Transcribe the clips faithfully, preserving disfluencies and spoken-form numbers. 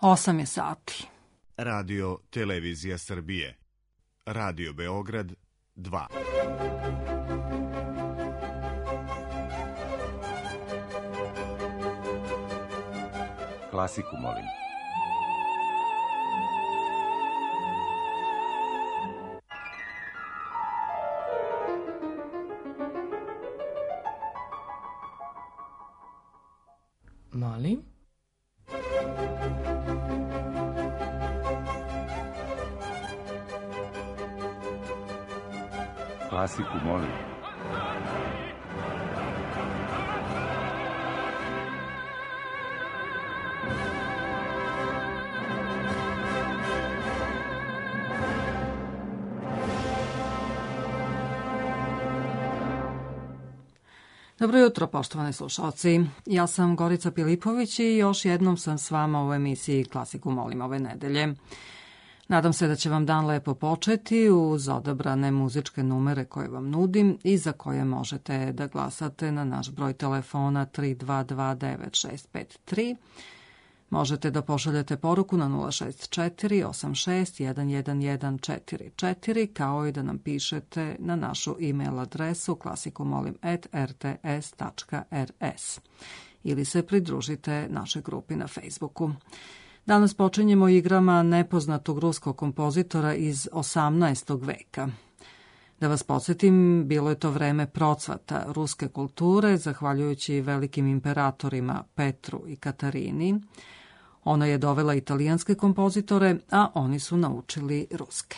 osam je sati. Radio Televizija Srbije. Radio Beograd dva. Klasiku molim. Molim? Klasiku molim. Dobro jutro, poštovani slušalci. Ja sam Gorica Pilipović i još jednom sam s vama u emisiji Klasiku molim ove nedelje. Nadam se da će vam dan lepo početi uz odabrane muzičke numere koje vam nudim i za koje možete da glasate na naš broj telefona tri dva dva devet šest pet tri. Možete da pošaljete poruku na nula šest četiri osam šest jedan jedan jedan četiri četiri, kao i da nam pišete na našu e-mail adresu klasikumolim at r t s tačka r s ili se pridružite našoj grupi na Facebooku. Danas počinjemo igrama nepoznatog ruskog kompozitora iz osamnaestog veka. Da vas podsjetim, bilo je to vreme procvata ruske kulture, zahvaljujući velikim imperatorima Petru i Katarini. Ona je dovela italijanske kompozitore, a oni su naučili ruske.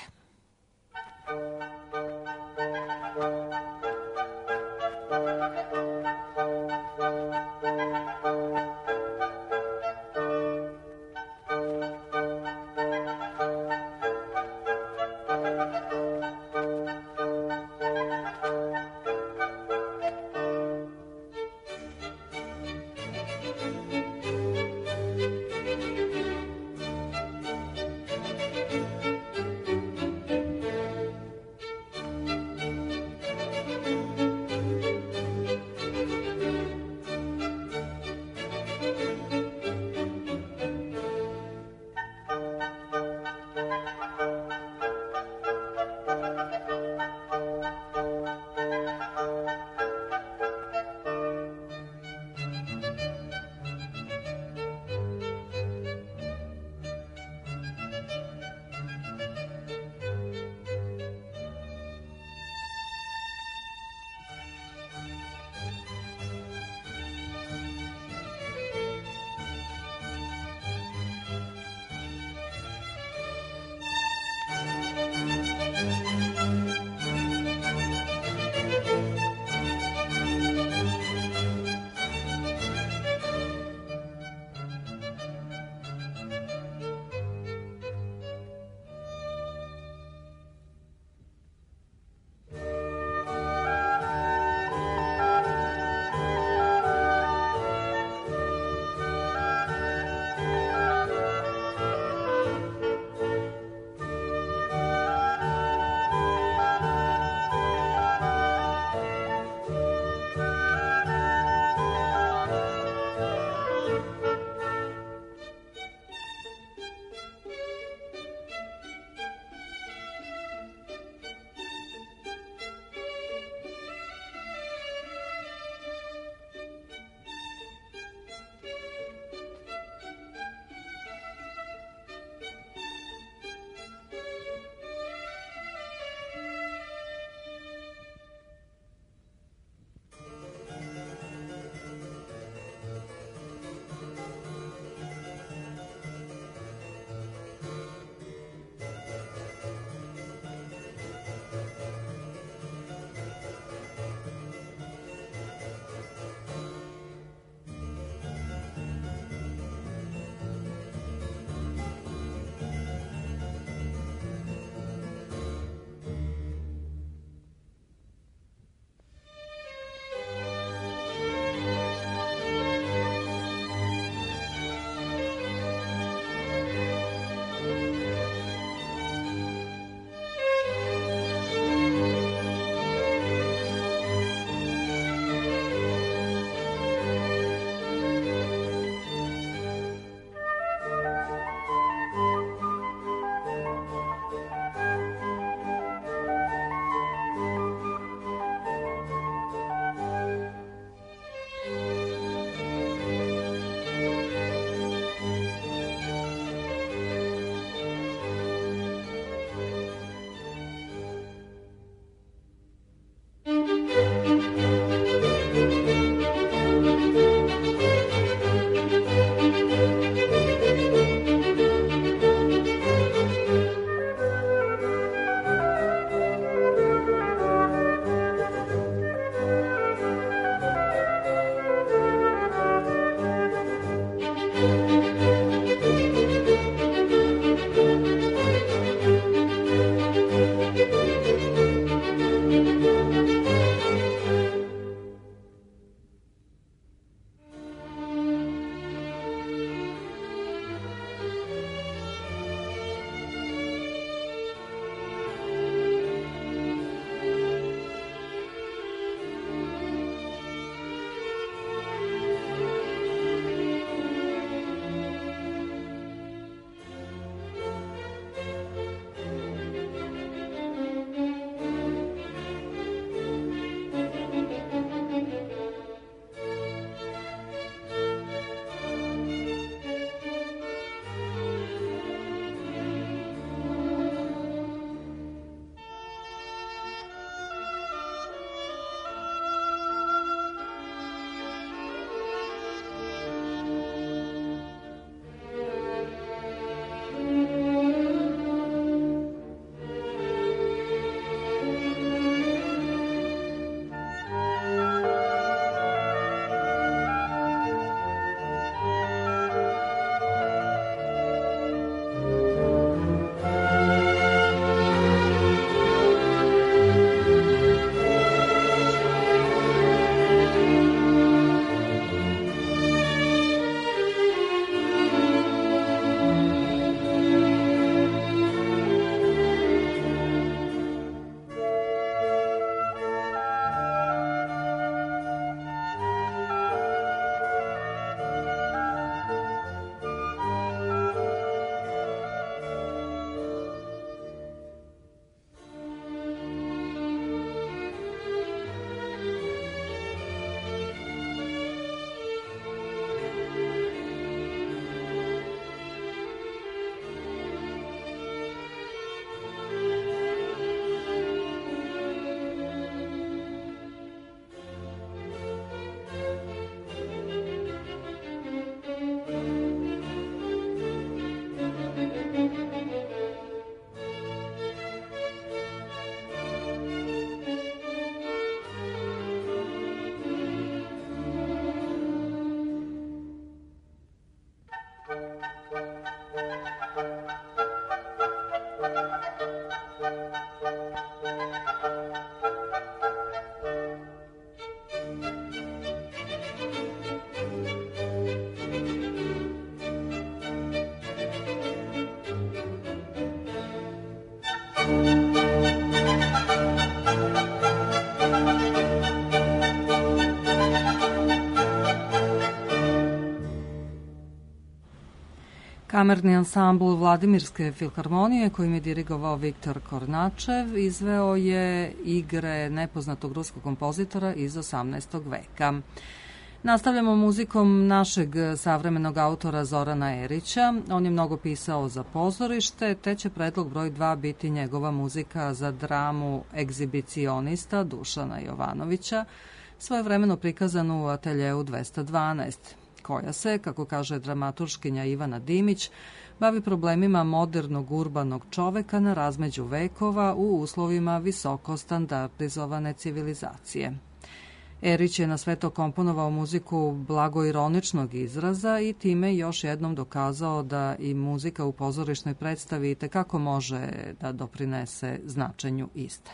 Kamerni ansambl Vladimirske filharmonije, kojim je dirigovao Viktor Kornačev, izveo je igre nepoznatog ruskog kompozitora iz osamnaestog veka. Nastavljamo muzikom našeg savremenog autora Zorana Erića. On je mnogo pisao za pozorište, te će predlog broj dva biti njegova muzika za dramu Egzibicionista Dušana Jovanovića, svojevremeno prikazanu u ateljeu dvesta dvanaest, koja se, kako kaže dramaturškinja Ivana Dimić, bavi problemima modernog urbanog čoveka na razmeđu vekova u uslovima visoko standardizovane civilizacije. Erić je na sve to komponovao muziku blagoironičnog izraza i time još jednom dokazao da i muzika u pozorišnoj predstavi itekako može da doprinese značenju iste.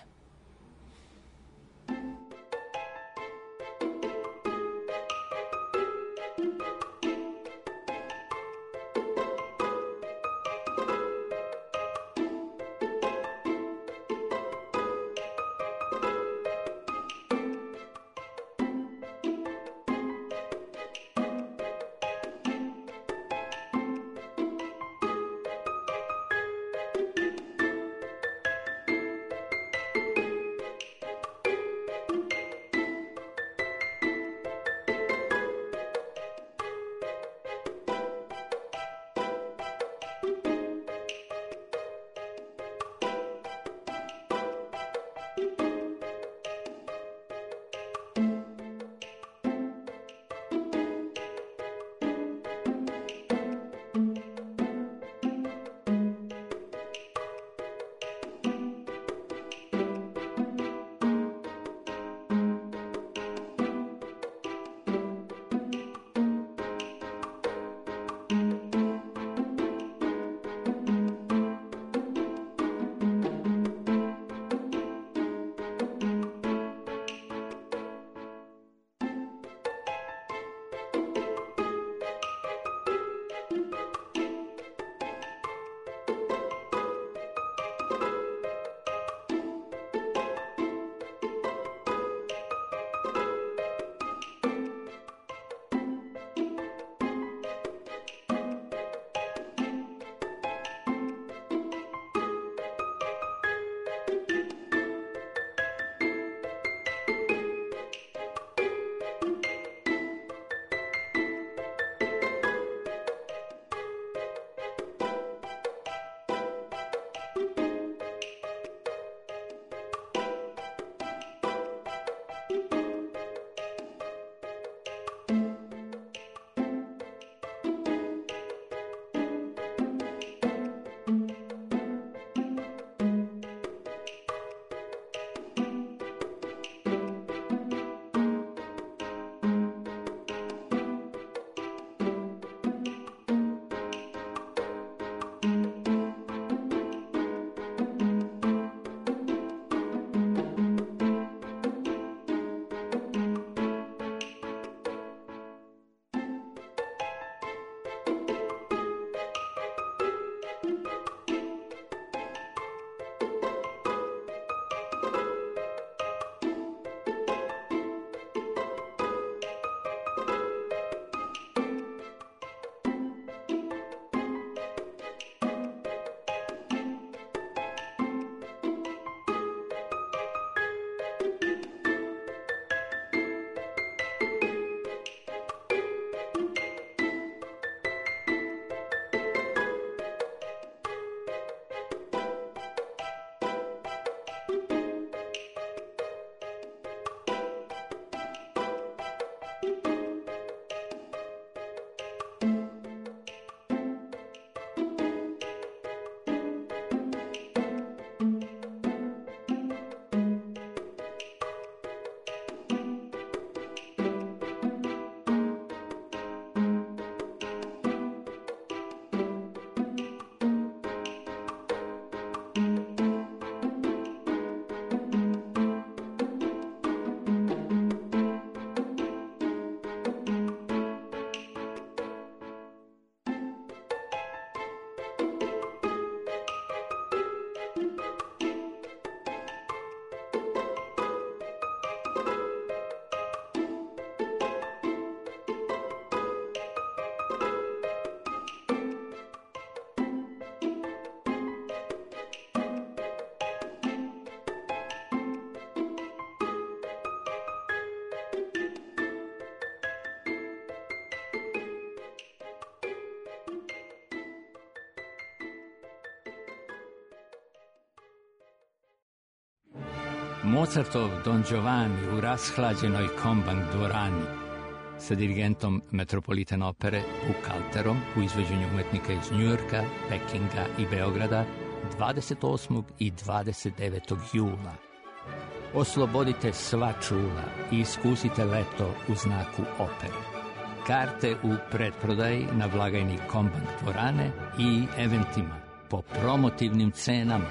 Mozartov Don Giovanni u rashlađenoj Kombank dvorani sa dirigentom Metropolitan opere Buchalterom u izvođenju umetnika iz Njujorka, Pekinga i Beograda dvadeset osmog i dvadeset devetog jula. Oslobodite sva čula i iskusite leto u znaku opere. Karte u pretprodaji na blagajni Kombank dvorane i eventima po promotivnim cenama.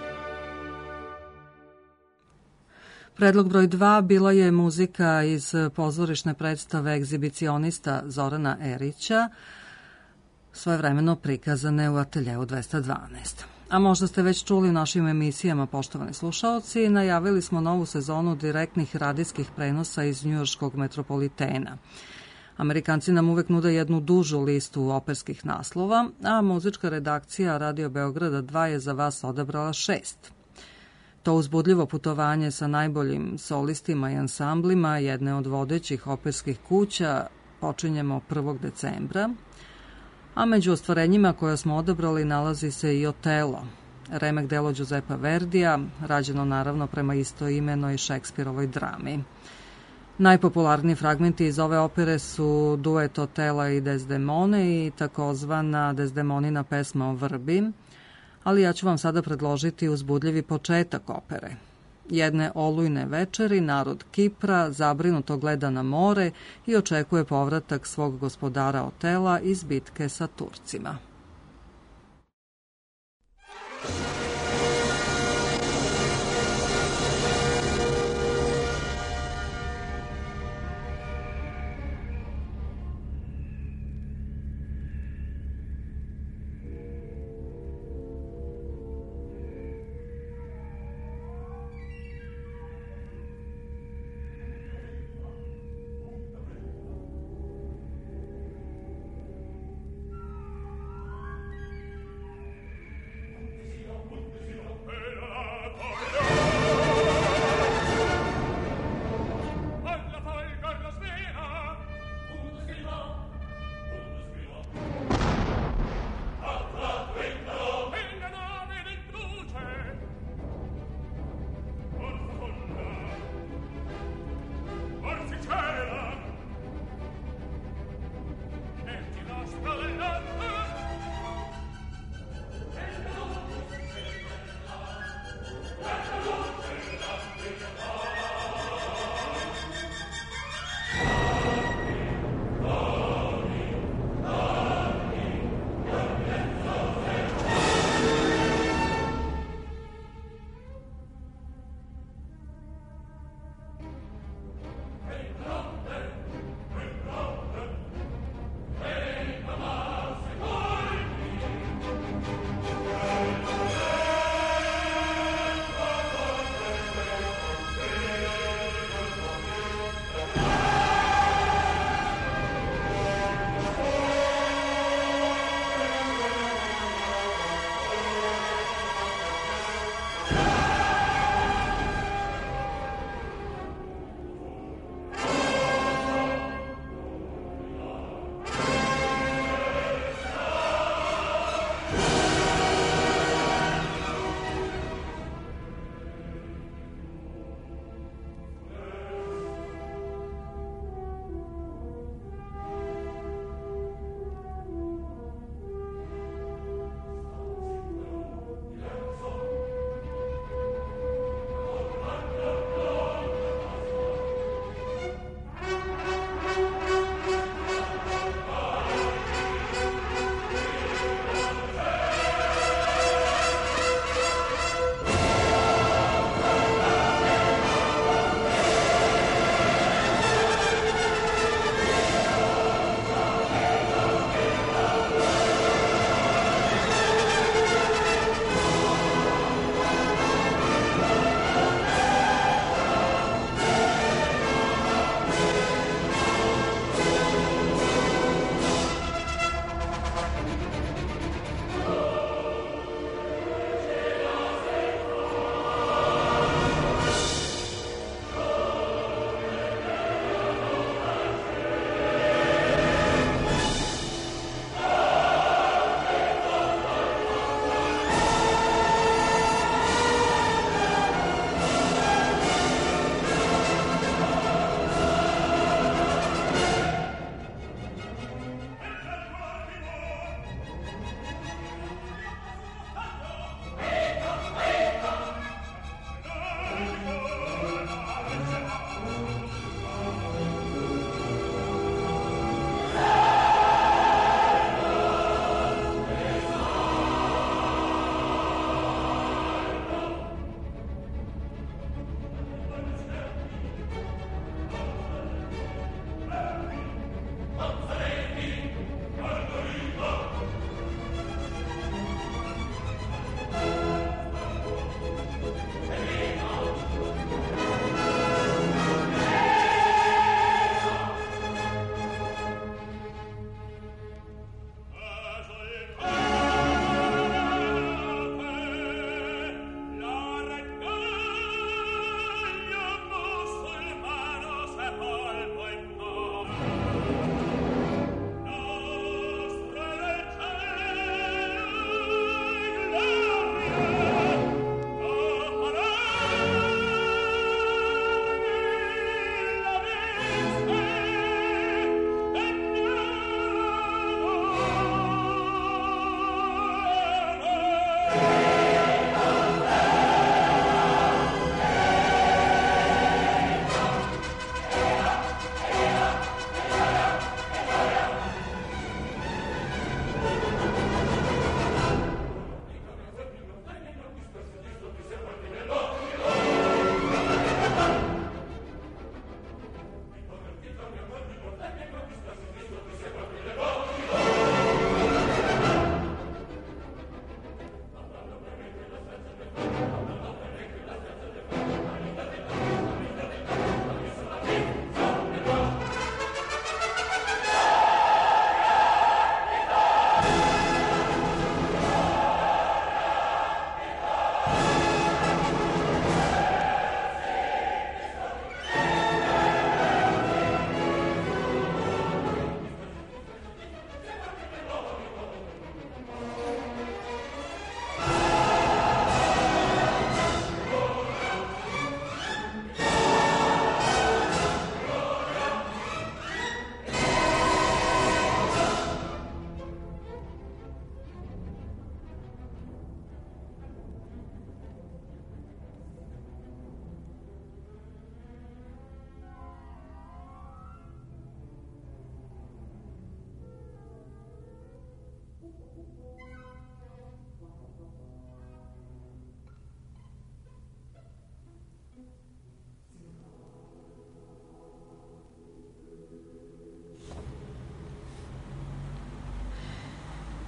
Predlog broj dva bila je muzika iz pozorišne predstave egzibicionista Zorana Erića, svojevremeno prikazane u ateljeu dvesta dvanaest. A možda ste već čuli u našim emisijama, poštovani slušaoci, najavili smo novu sezonu direktnih radijskih prenosa iz njujorškog Metropolitena. Amerikanci nam uvek nude jednu dužu listu operskih naslova, a muzička redakcija Radio Beograda dva je za vas odabrala šest. To uzbudljivo putovanje sa najboljim solistima i ansamblima jedne od vodećih operskih kuća počinjemo prvog decembra, a među ostvarenjima koja smo odabrali nalazi se i Otelo, remek delo Giuseppa Verdija, rađeno naravno prema istoimenoj Šekspirovoj drami. Najpopularniji fragmenti iz ove opere su duet Otela i Desdemone i takozvana Desdemonina pesma o vrbi, ali ja ću vam sada predložiti uzbudljivi početak opere. Jedne olujne večeri narod Kipra zabrinuto gleda na more i očekuje povratak svog gospodara Otela iz bitke sa Turcima.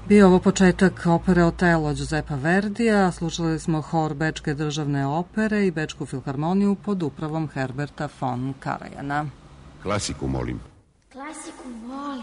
Bio ovo početak opere Otelo Giuseppa Verdija, slušali smo hor Bečke državne opere i Bečku filharmoniju pod upravom Herberta von Karajana. Klasiku molim. Klasiku molim.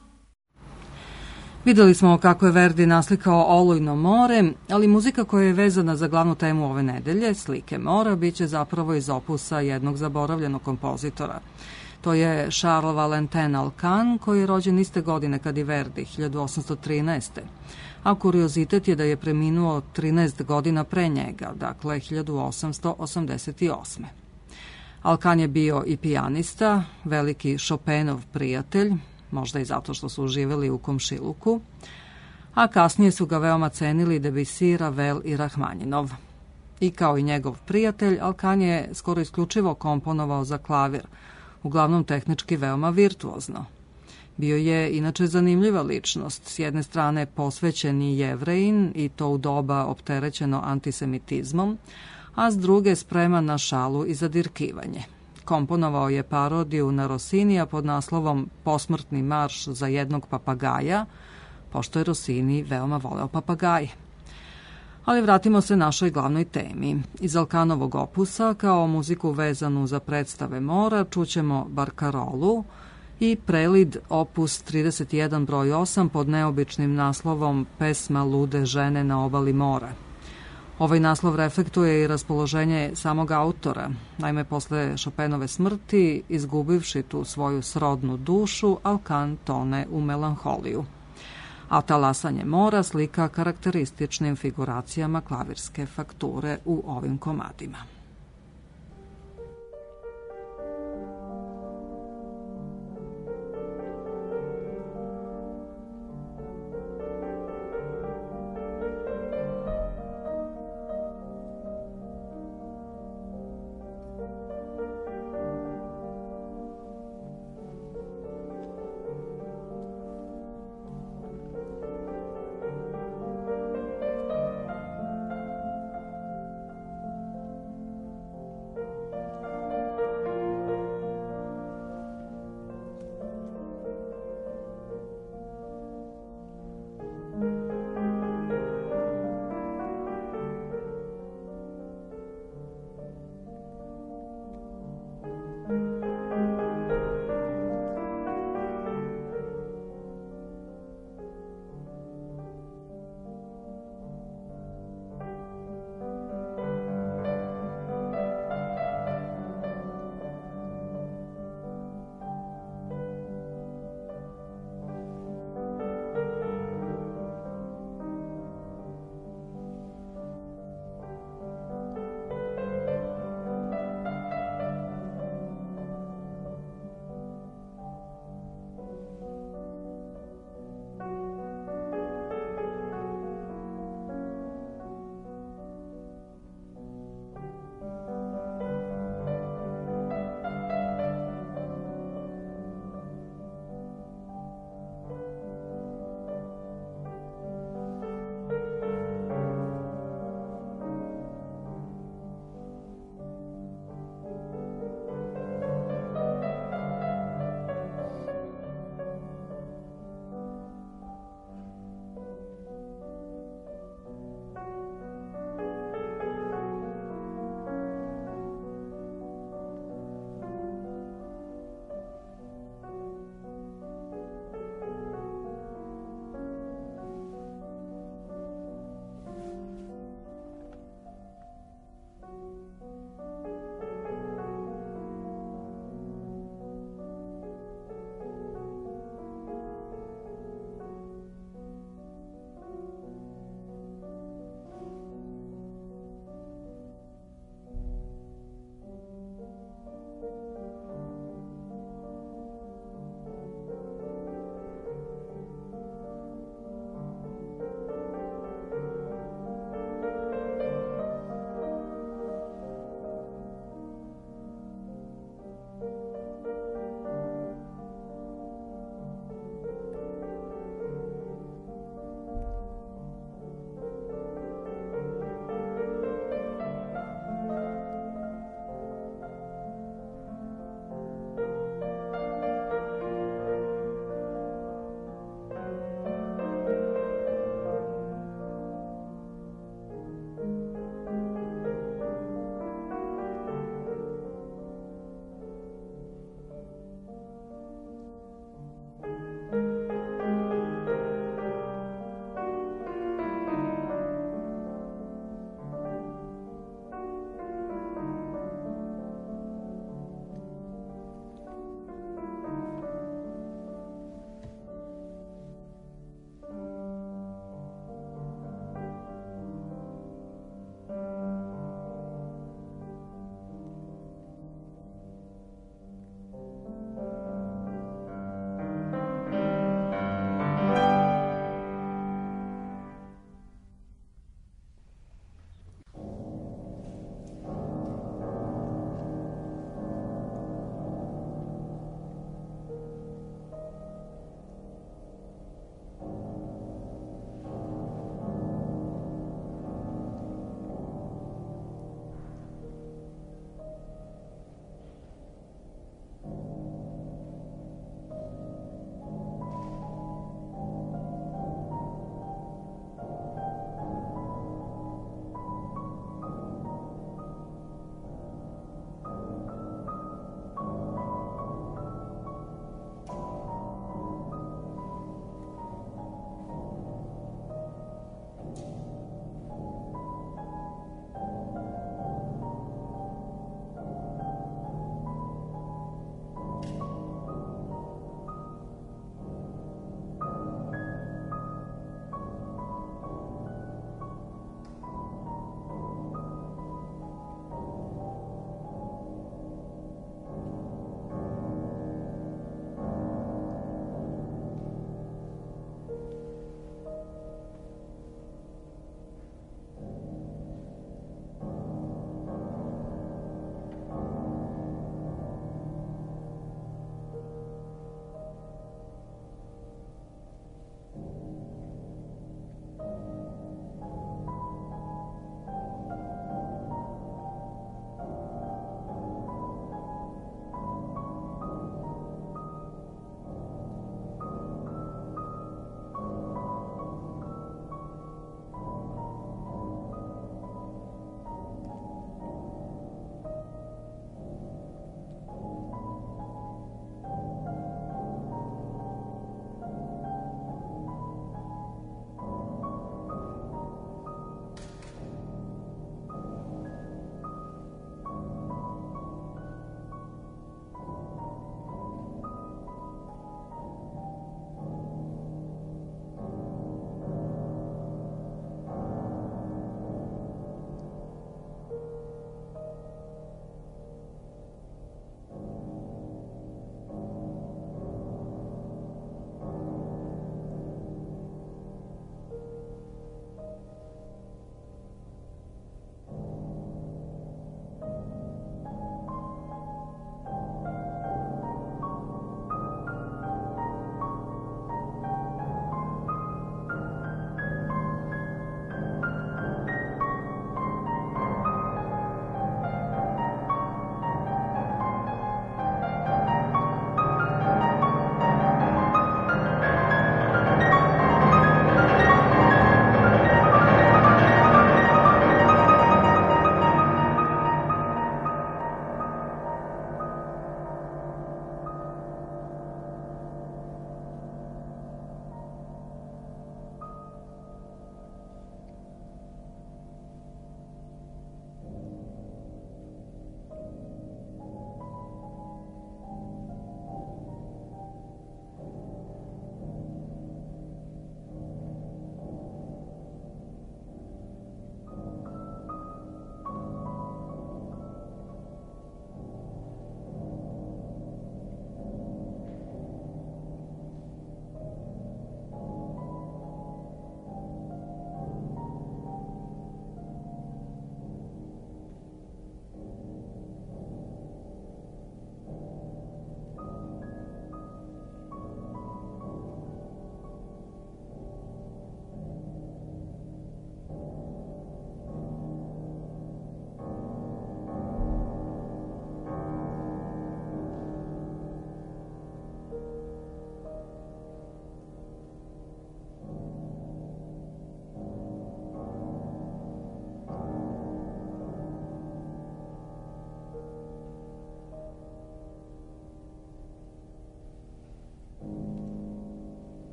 Videli smo kako je Verdi naslikao olujno more, ali muzika koja je vezana za glavnu temu ove nedelje, Slike mora, bit će zapravo iz opusa jednog zaboravljenog kompozitora. To je Charles Valentin Alcan, koji je rođen iste godine kad i Verdi, hiljadu osamsto trinaeste. A kuriozitet je da je preminuo trinaest godina pre njega, dakle hiljadu osamsto osamdeset osme. Alcan je bio i pijanista, veliki Chopinov prijatelj, možda i zato što su živeli u komšiluku, a kasnije su ga veoma cenili Debussy, Ravel i Rahmaninov. I kao i njegov prijatelj, Alcan je skoro isključivo komponovao za klavir, uglavnom tehnički veoma virtuozno. Bio je inače zanimljiva ličnost, s jedne strane posvećeni Jevrejin i to u doba opterećeno antisemitizmom, a s druge spreman na šalu i zadirkivanje. Komponovao je parodiju na Rossinija pod naslovom Posmrtni marš za jednog papagaja, pošto je Rossini veoma voleo papagaje. Ali vratimo se našoj glavnoj temi. Iz Alcanovog opusa, kao muziku vezanu za predstave mora, čućemo Barkarolu i prelid opus trideset jedan broj osam pod neobičnim naslovom Pesma lude žene na obali mora. Ovaj naslov reflektuje i raspoloženje samog autora. Naime, posle Chopinove smrti, izgubivši tu svoju srodnu dušu, Alcan tone u melanholiju. A talasanje mora slika karakterističnim figuracijama klavirske fakture u ovim komadima.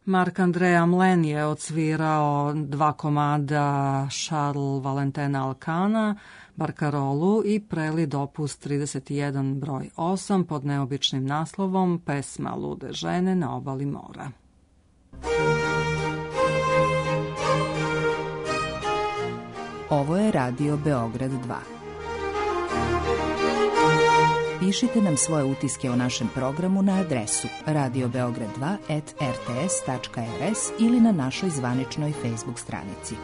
Marc-André Hamelin je odsvirao dva komada Charles Valentena Alcana, Barkarolu i prelid opus trideset jedan broj osam pod neobičnim naslovom Pesma lude žene na obali mora. Ovo je Radio Beograd dva. Pišite nam svoje utiske o našem programu na adresu radio beograd dva at r t s tačka r s ili na našoj zvaničnoj Facebook stranici.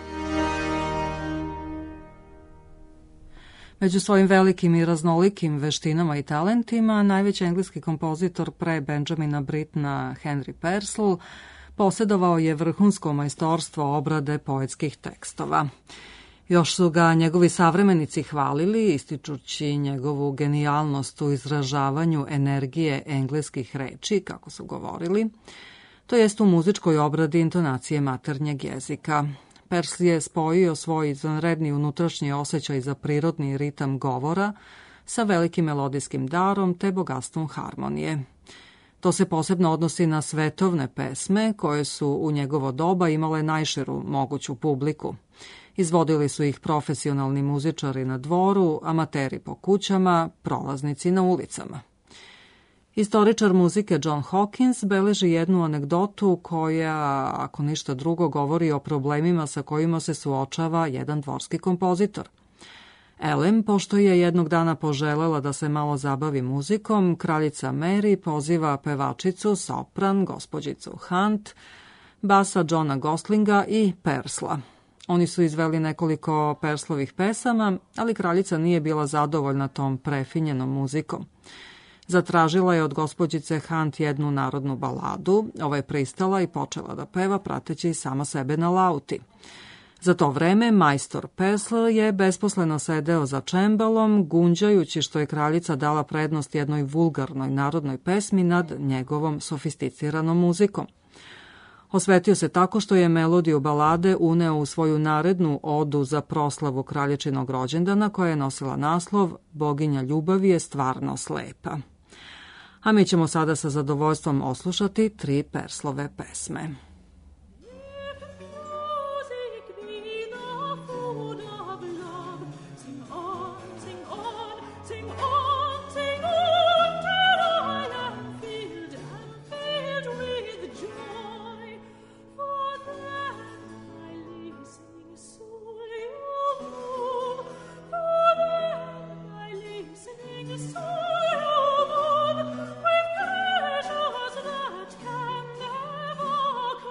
Među svojim velikim i raznolikim veštinama i talentima, najveći engleski kompozitor pre Benjamina Brittona Henry Purcell posjedovao je vrhunsko majstorstvo obrade poetskih tekstova. Još su ga njegovi savremenici hvalili, ističući njegovu genijalnost u izražavanju energije engleskih reči, kako su govorili, to jest u muzičkoj obradi intonacije maternjeg jezika. Purcell je spojio svoj izvanredni unutrašnji osjećaj za prirodni ritam govora sa velikim melodijskim darom te bogatstvom harmonije. To se posebno odnosi na svetovne pesme koje su u njegovo doba imale najširu moguću publiku. Izvodili su ih profesionalni muzičari na dvoru, amateri po kućama, prolaznici na ulicama. Istoričar muzike John Hawkins beleži jednu anegdotu koja, ako ništa drugo, govori o problemima sa kojima se suočava jedan dvorski kompozitor. Ellen, pošto je jednog dana poželela da se malo zabavi muzikom, kraljica Mary poziva pevačicu, sopran, gospođicu Hunt, basa Johna Goslinga i Purcella. Oni su izveli nekoliko Purcellovih pesama, ali kraljica nije bila zadovoljna tom prefinjenom muzikom. Zatražila je od gospođice Hunt jednu narodnu baladu, ova je pristala i počela da peva prateći sama sebe na lauti. Za to vreme majstor Purcell je besposleno sedeo za čembalom, gunđajući što je kraljica dala prednost jednoj vulgarnoj narodnoj pesmi nad njegovom sofisticiranom muzikom. Osvetio se tako što je melodiju balade uneo u svoju narednu odu za proslavu kralječinog rođendana koja je nosila naslov Boginja ljubavi je stvarno slepa. A mi ćemo sada sa zadovoljstvom oslušati tri Purcellove pesme. With pleasures that can never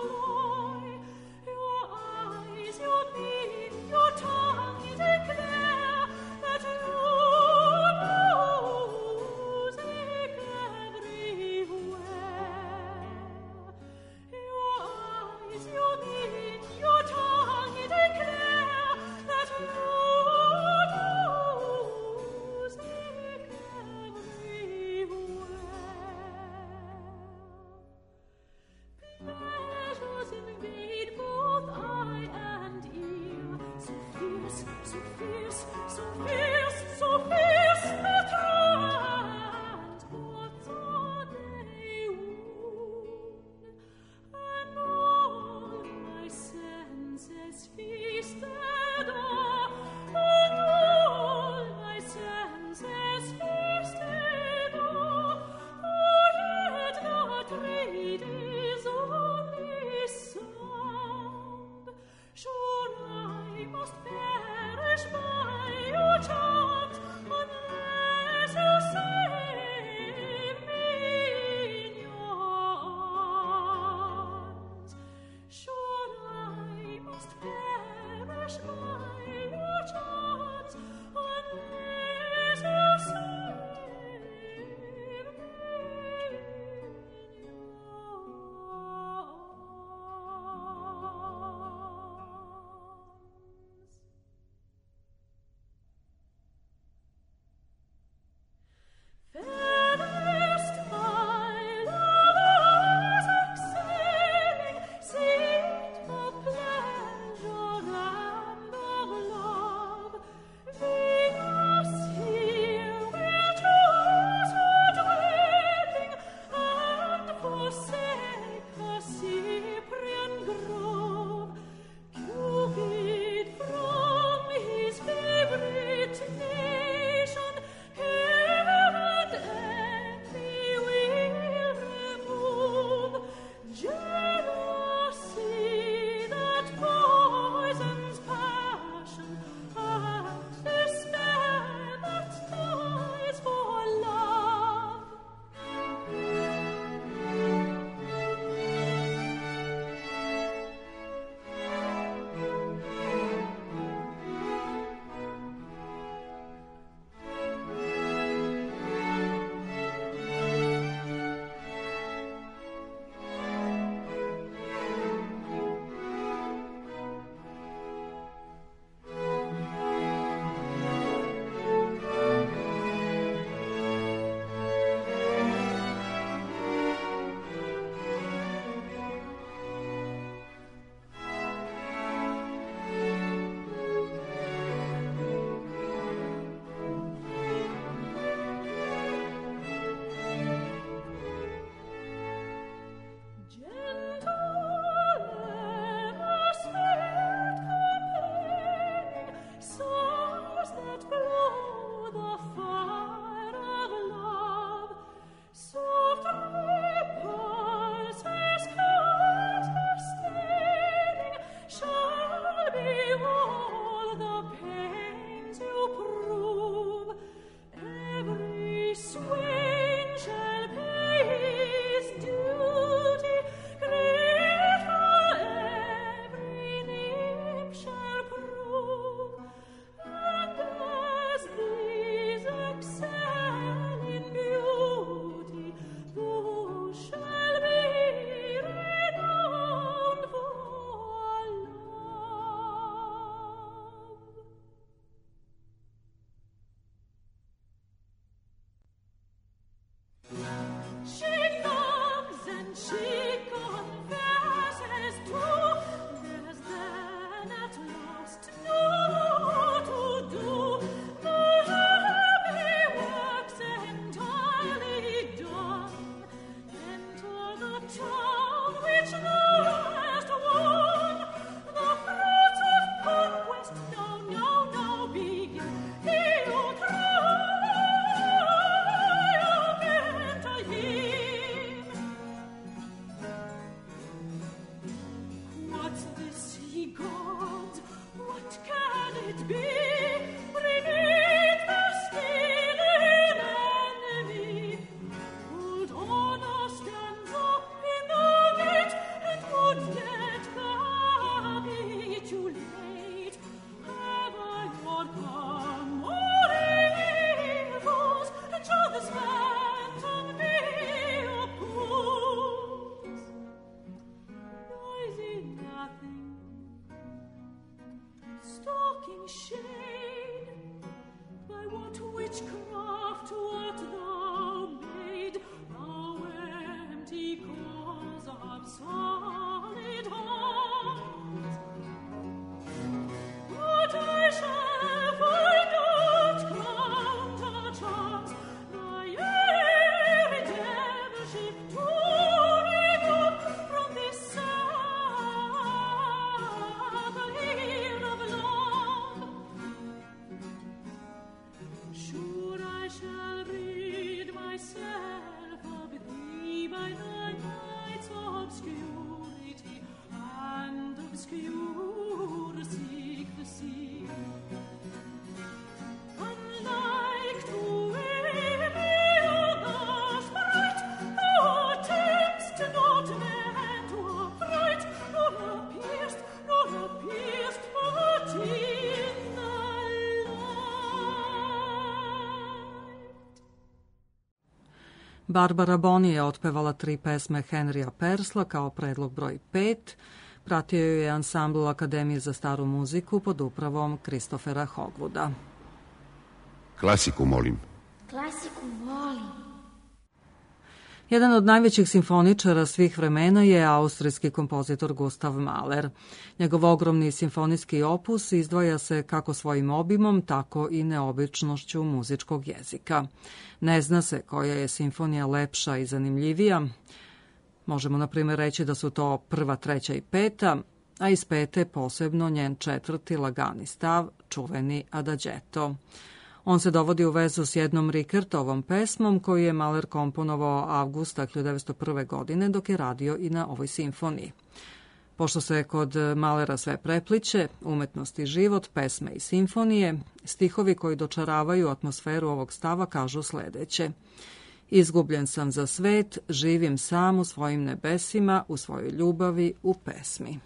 Barbara Boni je otpevala tri pesme Henrya Persla kao predlog broj pet. Pratio ju je ansambl Akademije za staru muziku pod upravom Christophera Hogwooda. Klasiku molim. Klasiku molim. Jedan od najvećih simfoničara svih vremena je austrijski kompozitor Gustav Mahler. Njegov ogromni simfonijski opus izdvaja se kako svojim obimom, tako i neobičnošću muzičkog jezika. Ne zna se koja je simfonija lepša i zanimljivija. Možemo, na primjer, reći da su to prva, treća i peta, a iz pete posebno njen četvrti lagani stav, čuveni Adagietto. On se dovodi u vezu s jednom Rikertovom pesmom koju je Mahler komponovao avgusta hiljadu devetsto prve. godine dok je radio i na ovoj simfoniji. Pošto se kod Mahlera sve prepliče, umetnost i život, pesme i simfonije, stihovi koji dočaravaju atmosferu ovog stava kažu sledeće. Izgubljen sam za svet, živim sam u svojim nebesima, u svojoj ljubavi, u pesmi.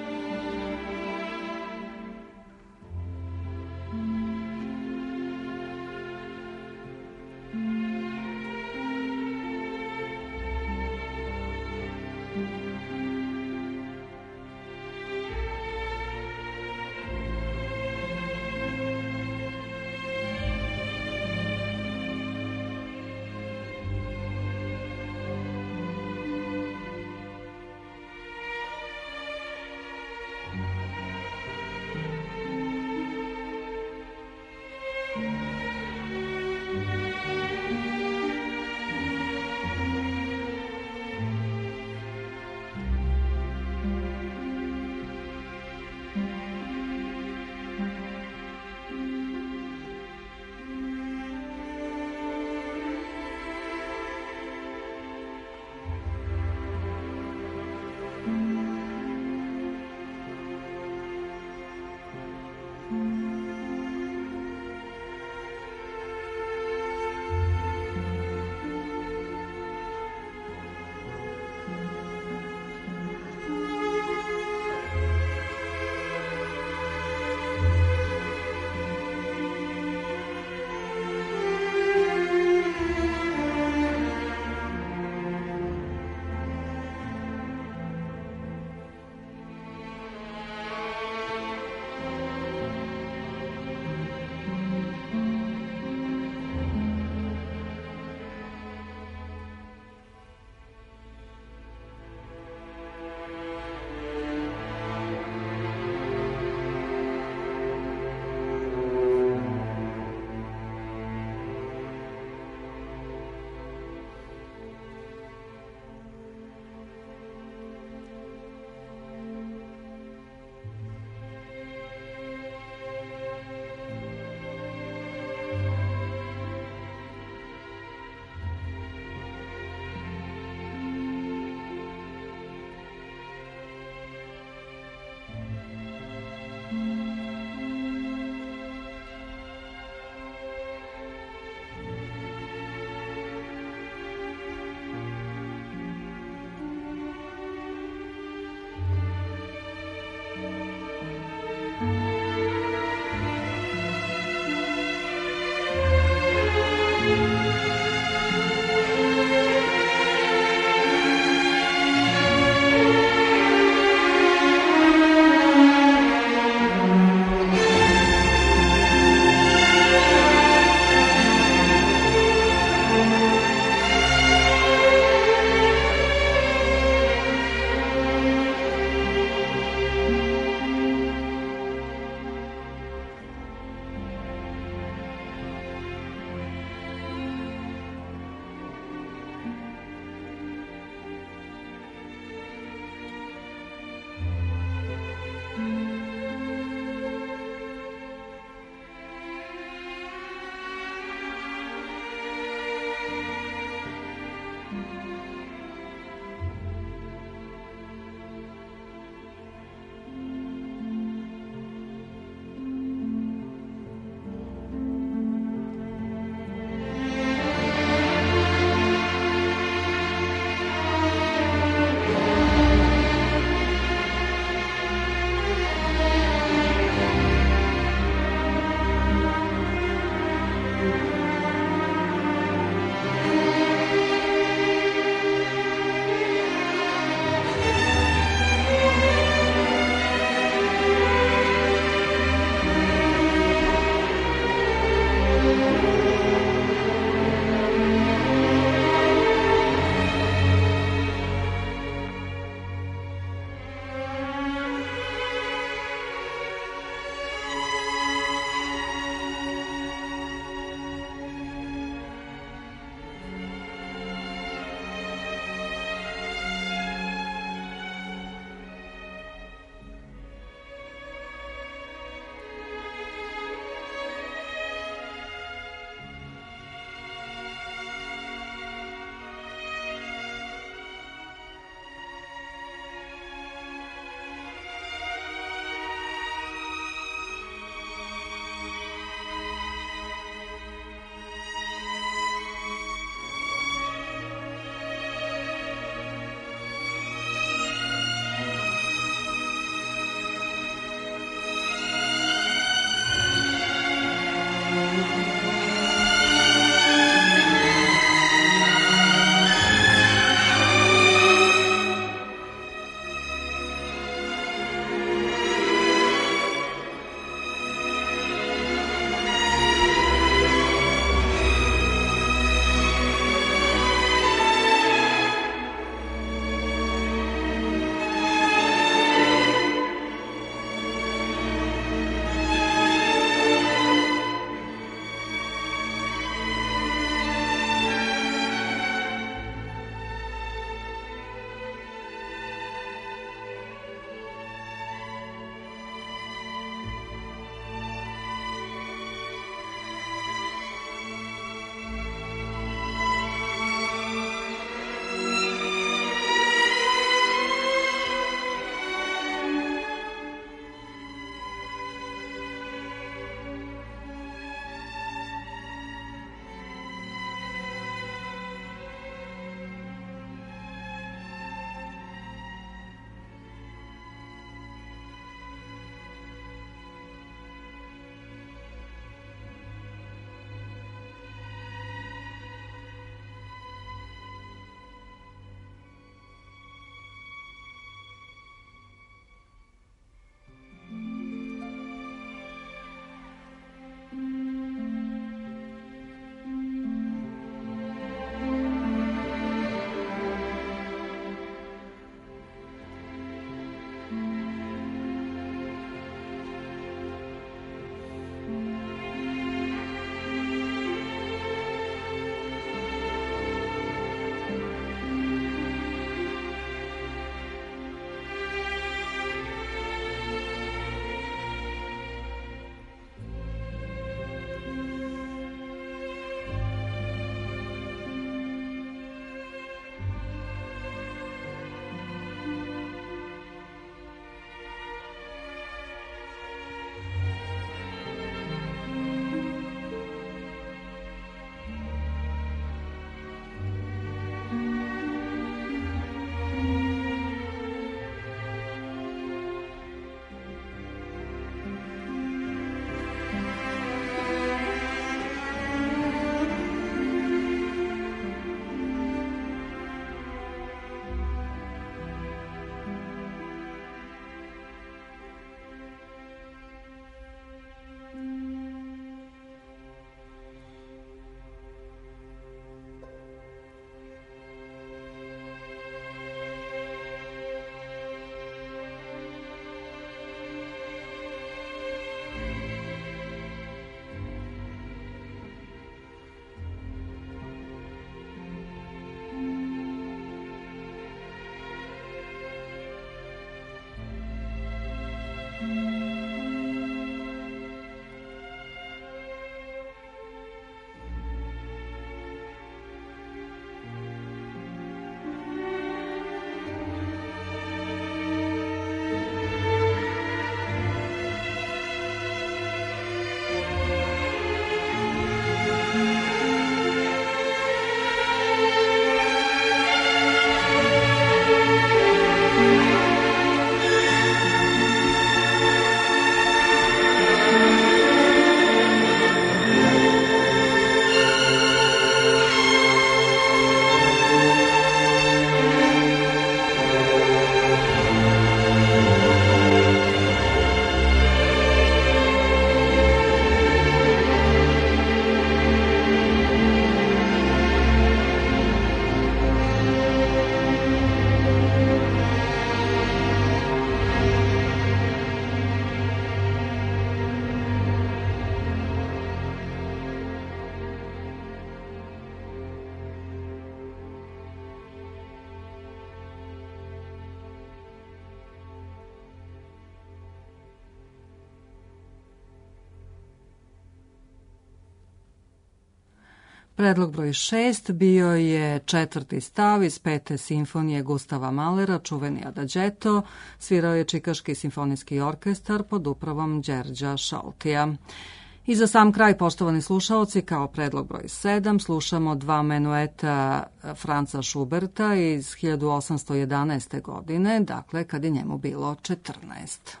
Predlog broj šest bio je četvrti stav iz pete simfonije Gustava Mahlera, čuveni Adagetto, svirao je Čikaški simfonijski orkestar pod upravom Đerđa Šaltija. I za sam kraj, poštovani slušaoci, kao predlog broj sedam, slušamo dva menueta Franca Schuberta iz hiljadu osamsto jedanaeste. godine, dakle kad je njemu bilo četrnaest.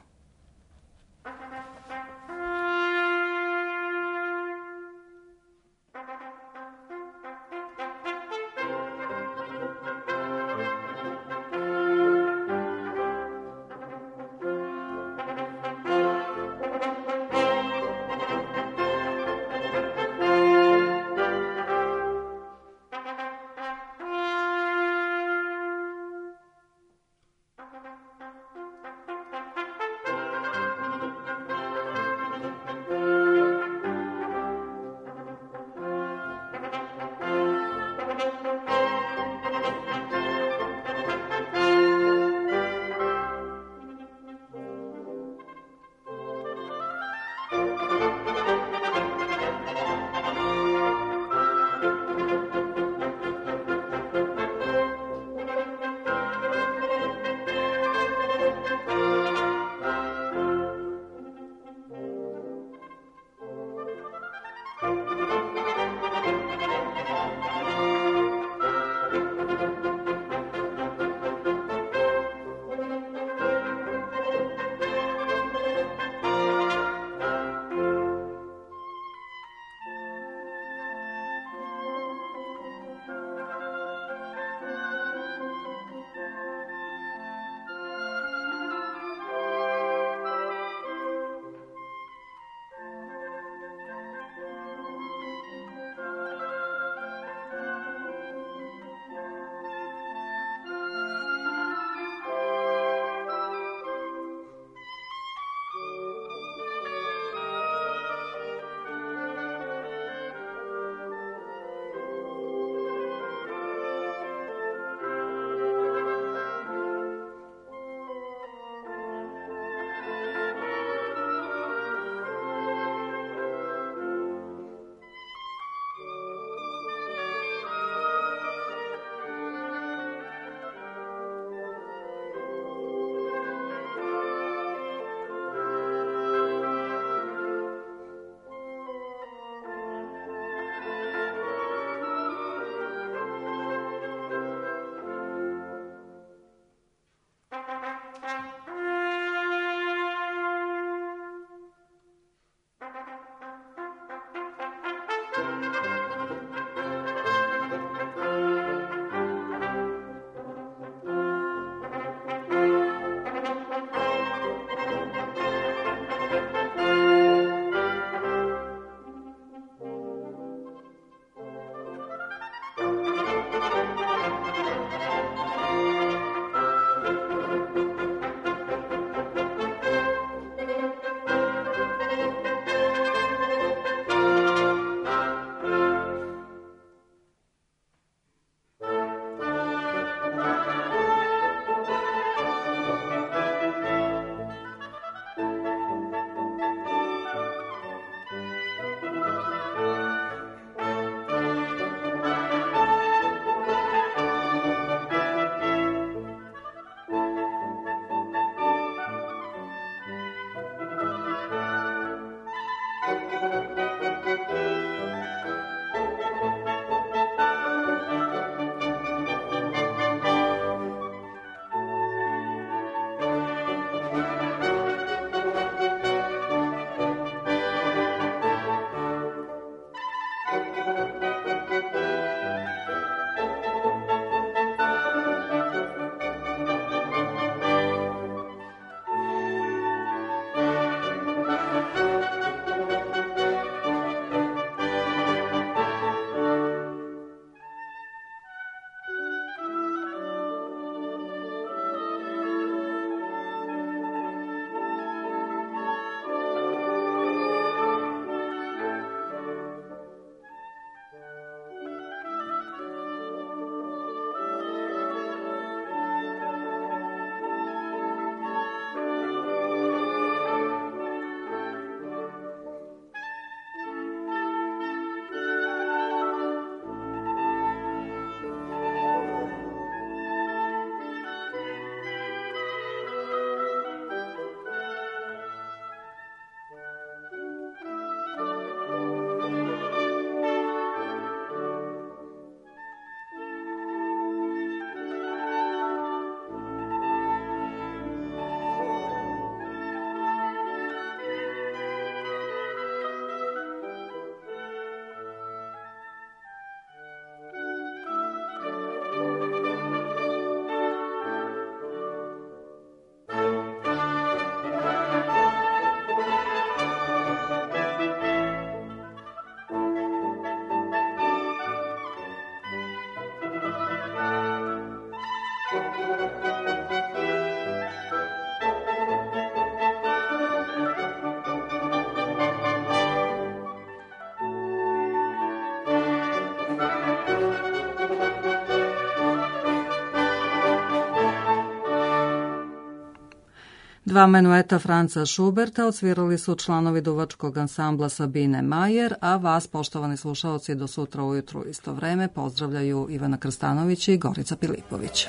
Dva menueta Franca Schuberta odsvirali su članovi duvačkog ansambla Sabine Majer, a vas, poštovani slušaoci, do sutra ujutru isto vreme pozdravljaju Ivana Krstanović i Gorica Pilipović.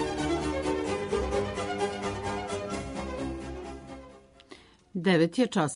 Devet je čas.